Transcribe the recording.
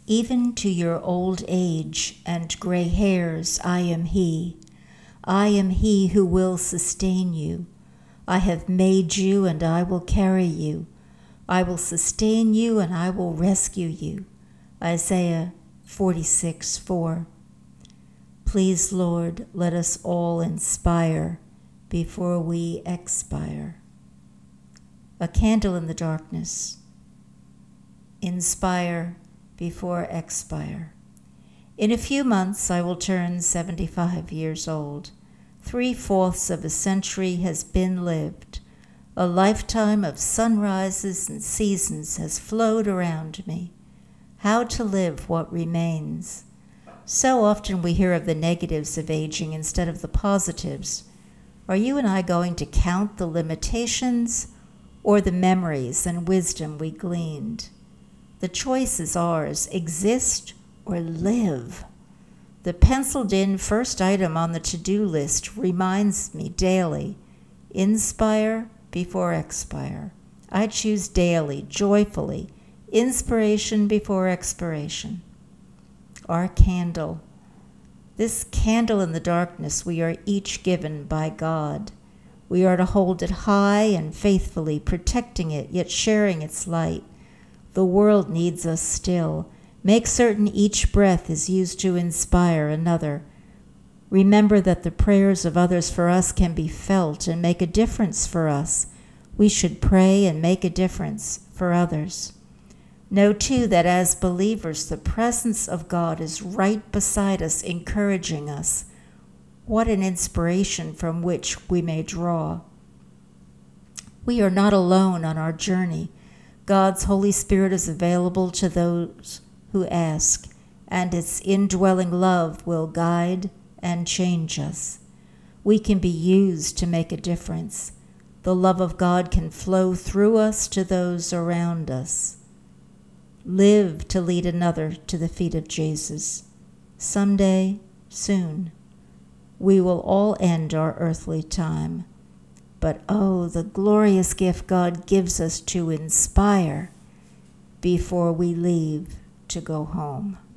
Even to your old age and gray hairs, I am He. I am He who will sustain you. I have made you, and I will carry you. I will sustain you, and I will rescue you. Isaiah 46:4. Please, Lord, let us all inspire before we expire. A candle in the darkness. Inspire before expire. In a few months I will turn 75 years old. 3/4 of a century has been lived. A lifetime of sunrises and seasons has flowed around me. How to live what remains. So often we hear of the negatives of aging instead of the positives. Are you and I going to count the limitations or the memories and wisdom we gleaned? The choice is ours, exist or live. The penciled-in first item on the to-do list reminds me daily, inspire before expire. I choose daily, joyfully, inspiration before expiration. Our candle. This candle in the darkness we are each given by God. We are to hold it high and faithfully, protecting it, yet sharing its light. The world needs us still. Make certain each breath is used to inspire another. Remember that the prayers of others for us can be felt and make a difference for us. We should pray and make a difference for others. Know, too, that as believers, the presence of God is right beside us, encouraging us. What an inspiration from which we may draw. We are not alone on our journey. God's Holy Spirit is available to those who ask, and its indwelling love will guide and change us. We can be used to make a difference. The love of God can flow through us to those around us. Live to lead another to the feet of Jesus. Someday, soon, we will all end our earthly time. But oh, the glorious gift God gives us to inspire before we leave to go home.